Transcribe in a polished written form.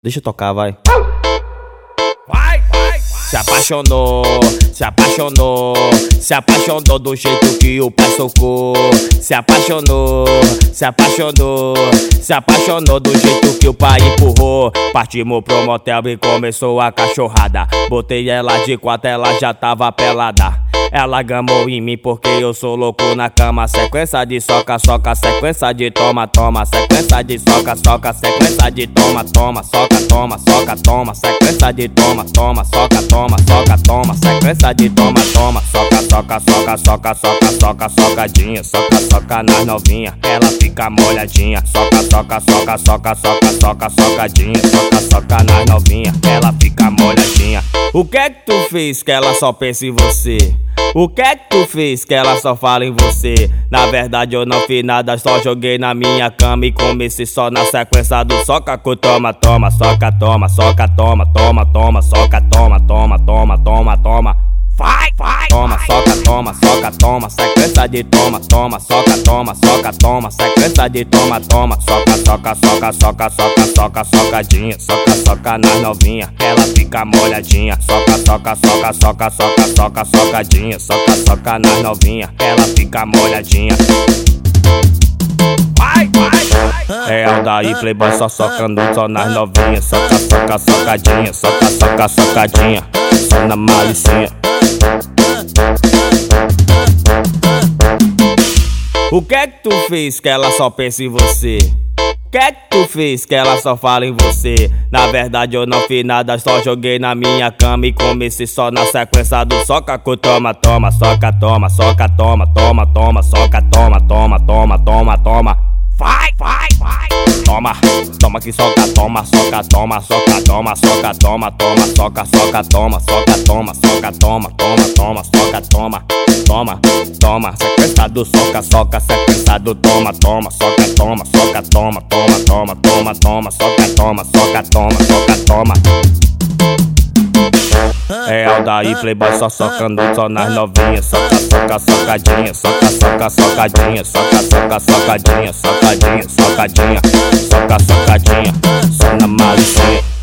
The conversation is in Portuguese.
Deixa eu tocar, vai. Vai. Se apaixonou, se apaixonou, se apaixonou do jeito que o pai socou. Se apaixonou, se apaixonou, se apaixonou do jeito que o pai empurrou. Partimos pro motel e começou a cachorrada. Botei ela de quatro, ela já tava pelada. Ela gamou em mim porque eu sou louco na cama. Sequência de soca, soca, sequência de toma, toma. Sequência de soca, soca, sequência de toma, toma. Soca, toma, soca, toma. Sequência de toma, toma. Soca, toma, soca, toma. Sequência de toma, toma. Soca, soca, soca, soca, soca, soca, socadinha. Soca, soca nas novinha, ela fica molhadinha. Soca, soca, soca, soca, soca, soca, socadinha. Soca, soca nas novinha, ela fica molhadinha. O que é que tu fez que ela só pensa em você? O que é que tu fez que ela só fala em você? Na verdade eu não fiz nada, só joguei na minha cama e comecei só na sequência do soca com toma, toma, soca, toma, soca, toma, toma, toma, soca, toma, toma, toma, toma, toma. Vai. Toma, soca, toma, soca, toma, sequência de toma, toma, soca, toma, soca, toma, sequência de toma, toma, soca, soca, soca, soca, soca, soca, socadinha, soca, soca nas novinha, ela fica molhadinha, soca, soca, soca, soca, soca, soca, socadinha, soca, soca nas novinha, ela fica molhadinha. Vai. É Aldair Playboy só socando só nas novinhas, soca, soca, socadinha, soca, soca, socadinha, só na malicinha. O que é que tu fez que ela só pensa em você? O que é que tu fez que ela só fala em você? Na verdade eu não fiz nada, só joguei na minha cama e comecei só na sequência do soca com toma, toma, soca, toma, soca, toma, toma, toma, soca, toma, toma, toma, toma, toma. Vai. Toma, toma que soca, toma, soca, toma, soca, toma, soca, toma, toma, soca, soca, toma, soca, toma, soca, toma, toma, toma, soca, toma, toma, toma, sequência do soca, soca, sequência do toma, toma, soca, toma, soca, toma, toma, toma, toma, toma, soca, toma, soca, toma, soca, toma. É Aldair Playboy só socando só nas novinhas, soca, soca, socadinha, soca, soca, socadinha, soca, soca, socadinha, socadinha, socadinha, soca, socadinha, só na malicinha.